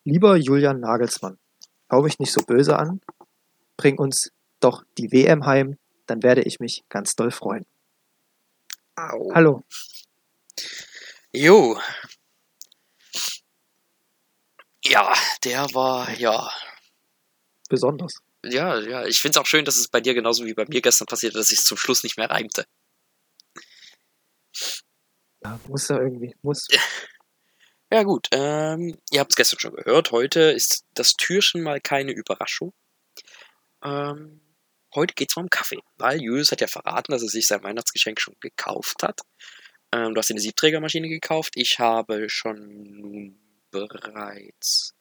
Lieber Julian Nagelsmann, schau mich nicht so böse an, bring uns doch die WM heim, dann werde ich mich ganz doll freuen. Au. Hallo. Jo. Ja, der war, ja. Besonders. Ja, ich finde es auch schön, dass es bei dir genauso wie bei mir gestern passiert, dass ich es zum Schluss nicht mehr reimte. Ja, muss ja irgendwie, muss. Ja gut, ihr habt es gestern schon gehört, heute ist das Türchen mal keine Überraschung. Heute geht es mal um Kaffee, weil Julius hat ja verraten, dass er sich sein Weihnachtsgeschenk schon gekauft hat. Du hast dir eine Siebträgermaschine gekauft, ich habe schon nun bereits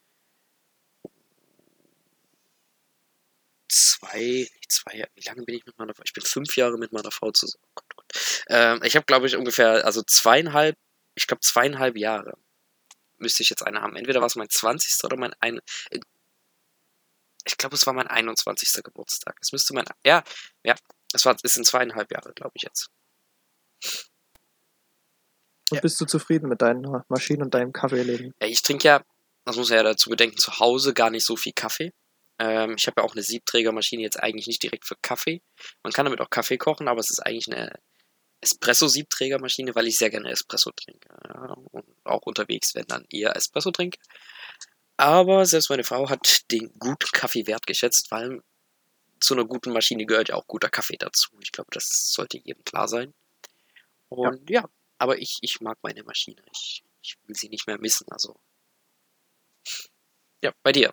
wie lange bin ich mit meiner Frau? Ich bin 5 Jahre mit meiner Frau zusammen. Oh Gott, oh Gott. Ich habe, glaube ich, ungefähr, also 2,5 Jahre müsste ich jetzt eine haben. Entweder war es mein 20. oder ich glaube, es war mein 21. Geburtstag. Es müsste ja, es sind 2,5 Jahre, glaube ich jetzt. Und Ja. bist du zufrieden mit deiner Maschine und deinem Kaffeeleben? Ich trinke ja, das muss man ja dazu bedenken, zu Hause gar nicht so viel Kaffee. Ich habe ja auch eine Siebträgermaschine jetzt eigentlich nicht direkt für Kaffee. Man kann damit auch Kaffee kochen, aber es ist eigentlich eine Espresso-Siebträgermaschine, weil ich sehr gerne Espresso trinke. Ja, und auch unterwegs, wenn dann eher Espresso trinke. Aber selbst meine Frau hat den guten Kaffee wertgeschätzt, weil zu einer guten Maschine gehört ja auch guter Kaffee dazu. Ich glaube, das sollte jedem klar sein. Und ja, aber ich mag meine Maschine. Ich will sie nicht mehr missen. Also, ja, bei dir.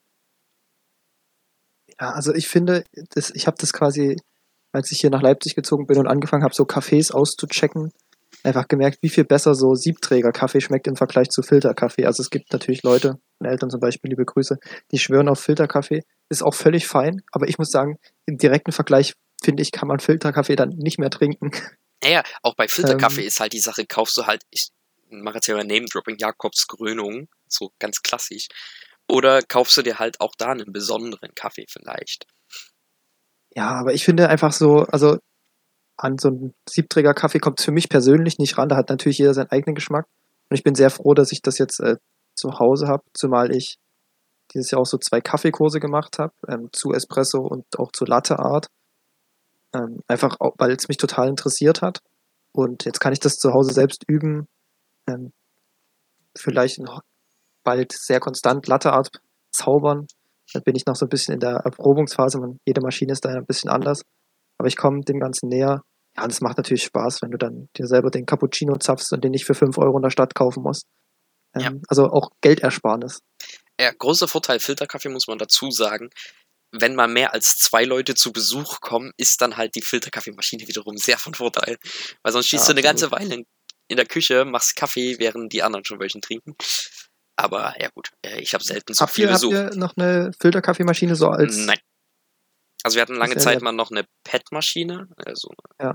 Ja, also ich finde, ich habe das quasi, als ich hier nach Leipzig gezogen bin und angefangen habe, so Cafés auszuchecken, einfach gemerkt, wie viel besser so Siebträger-Kaffee schmeckt im Vergleich zu Filterkaffee. Also es gibt natürlich Leute, meine Eltern zum Beispiel, liebe Grüße, die schwören auf Filterkaffee. Ist auch völlig fein, aber ich muss sagen, im direkten Vergleich, finde ich, kann man Filterkaffee dann nicht mehr trinken. Naja, auch bei Filterkaffee ist halt die Sache, kaufst du halt, ich mache jetzt ja mal Name-Dropping, Jakobs Krönung, so ganz klassisch. Oder kaufst du dir halt auch da einen besonderen Kaffee vielleicht? Ja, aber ich finde einfach so, also an so einen Siebträger-Kaffee kommt es für mich persönlich nicht ran. Da hat natürlich jeder seinen eigenen Geschmack. Und ich bin sehr froh, dass ich das jetzt zu Hause habe, zumal ich dieses Jahr auch so 2 Kaffeekurse gemacht habe, zu Espresso und auch zu Latte Art. Einfach auch, weil es mich total interessiert hat. Und jetzt kann ich das zu Hause selbst üben. Ähm, vielleicht noch bald sehr konstant Latte Art zaubern. Da bin ich noch so ein bisschen in der Erprobungsphase. Jede Maschine ist da ein bisschen anders. Aber ich komme dem Ganzen näher. Ja, und es macht natürlich Spaß, wenn du dann dir selber den Cappuccino zapfst und den nicht für 5 Euro in der Stadt kaufen musst. Ja. Also auch Geldersparnis. Ja, großer Vorteil Filterkaffee muss man dazu sagen. Wenn mal mehr als 2 Leute zu Besuch kommen, ist dann halt die Filterkaffeemaschine wiederum sehr von Vorteil. Weil sonst stehst Ja, du eine ganze absolut. Weile in der Küche, machst Kaffee, während die anderen schon welchen trinken. Aber ja gut, ich habe selten so viel Habt Besuch. ihr noch eine Filterkaffeemaschine so als... Nein. Also wir hatten lange Sehr, Zeit sehr, mal noch eine PET-Maschine, ja.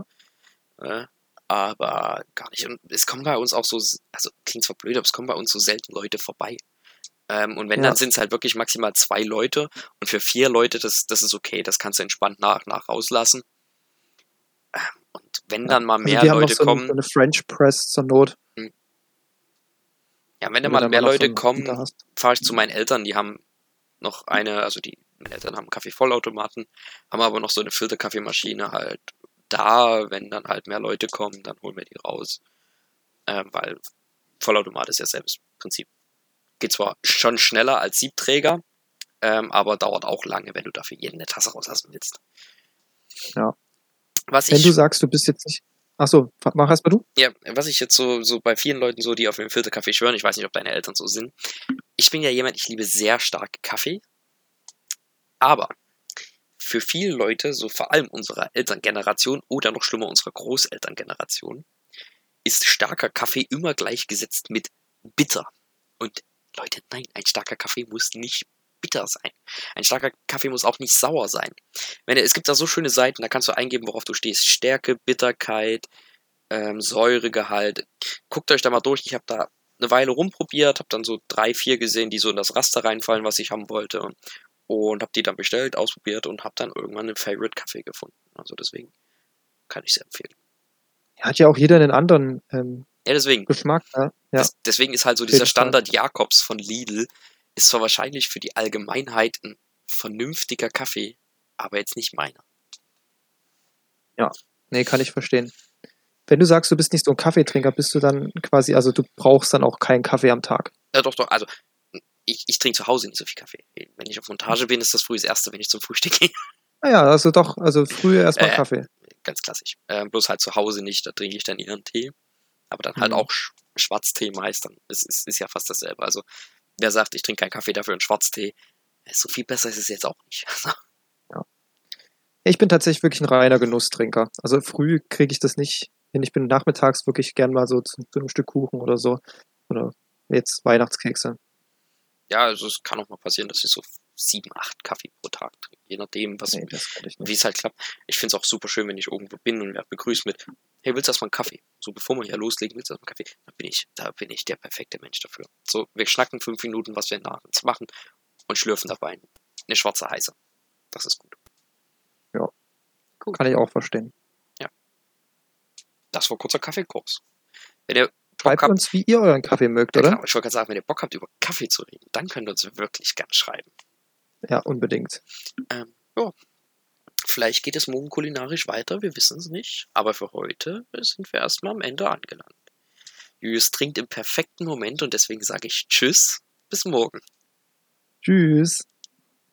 aber gar nicht. Und es kommen bei uns auch so, also klingt zwar blöd, aber es kommen bei uns so selten Leute vorbei. Und wenn, dann Ja. sind es halt wirklich maximal 2 Leute. Und für 4 Leute, das ist okay. Das kannst du entspannt nach rauslassen. Und wenn Ja. dann mal Also mehr wir haben noch Leute so kommen, eine French Press zur Not, ja, wenn dann wenn du mal da mal mehr noch so Leute einen Heater kommen, hast. fahre ich zu meinen Eltern. Die haben noch meine Eltern haben einen Kaffeevollautomaten, haben aber noch so eine Filterkaffeemaschine halt da. Wenn dann halt mehr Leute kommen, dann holen wir die raus. Weil Vollautomat ist ja selbst Prinzip. Geht zwar schon schneller als Siebträger, aber dauert auch lange, wenn du dafür jeden eine Tasse rauslassen willst. Ja. Was Wenn du ich, sagst, du bist jetzt nicht... Achso, mach erst mal du. ja, was ich jetzt so bei vielen Leuten so, die auf den Filterkaffee schwören, ich weiß nicht, ob deine Eltern so sind. Ich bin ja jemand, ich liebe sehr stark Kaffee, aber für viele Leute, so vor allem unserer Elterngeneration oder noch schlimmer unserer Großelterngeneration, ist starker Kaffee immer gleichgesetzt mit bitter. Und Leute, nein, ein starker Kaffee muss nicht bitter sein. Ein starker Kaffee muss auch nicht sauer sein. Es gibt da so schöne Seiten, da kannst du eingeben, worauf du stehst. Stärke, Bitterkeit, Säuregehalt. Guckt euch da mal durch. Ich habe da eine Weile rumprobiert, habe dann so 3, 4 gesehen, die so in das Raster reinfallen, was ich haben wollte. Und habe die dann bestellt, ausprobiert und habe dann irgendwann einen Favorite-Kaffee gefunden. Also deswegen kann ich es empfehlen. Hat ja auch jeder einen anderen Ja, deswegen. Geschmack, ja. Ja, Deswegen ist halt so auf dieser jeden Fall. Standard Jakobs von Lidl ist zwar wahrscheinlich für die Allgemeinheit ein vernünftiger Kaffee, aber jetzt nicht meiner. Ja, nee, kann ich verstehen. Wenn du sagst, du bist nicht so ein Kaffeetrinker, bist du dann quasi, also du brauchst dann auch keinen Kaffee am Tag. Doch, also ich trinke zu Hause nicht so viel Kaffee. Wenn ich auf Montage bin, ist das früh das Erste, wenn ich zum Frühstück gehe. Ah ja, also doch, also früher erstmal Äh, Kaffee. Ganz klassisch. Bloß halt zu Hause nicht, da trinke ich dann eher einen Tee. Aber dann halt Hm. auch Schwarztee meist. Dann ist ja fast dasselbe. Also wer sagt, ich trinke keinen Kaffee, dafür einen Schwarztee, so viel besser ist es jetzt auch nicht. Ja. Ich bin tatsächlich wirklich ein reiner Genusstrinker. Also früh kriege ich das nicht hin. Ich bin nachmittags wirklich gern mal so zu einem Stück Kuchen oder so. Oder jetzt Weihnachtskekse. Ja, also es kann auch mal passieren, dass ich so 7, 8 Kaffee pro Tag trinke. Je nachdem, Nee, das kann ich wie nicht. es halt klappt. Ich finde es auch super schön, wenn ich irgendwo bin und werde begrüßt mit, hey, willst du erstmal einen Kaffee? So bevor wir hier loslegen, willst du erstmal einen Kaffee? Da bin ich der perfekte Mensch dafür. So, wir schnacken 5 Minuten, was wir nachher machen und schlürfen dabei eine schwarze Heiße. Das ist gut. Ja, Gut. kann ich auch verstehen. Ja. Das war kurzer Kaffeekurs. Wenn ihr Bock Schreibt habt, uns, wie ihr euren Kaffee mögt, ja oder? klar, ich wollte gerade sagen, wenn ihr Bock habt, über Kaffee zu reden, dann könnt ihr uns wirklich gern schreiben. Ja, unbedingt. Ja, vielleicht geht es morgen kulinarisch weiter, wir wissen es nicht. Aber für heute sind wir erstmal am Ende angelangt. Julius trinkt im perfekten Moment und deswegen sage ich Tschüss, bis morgen. Tschüss.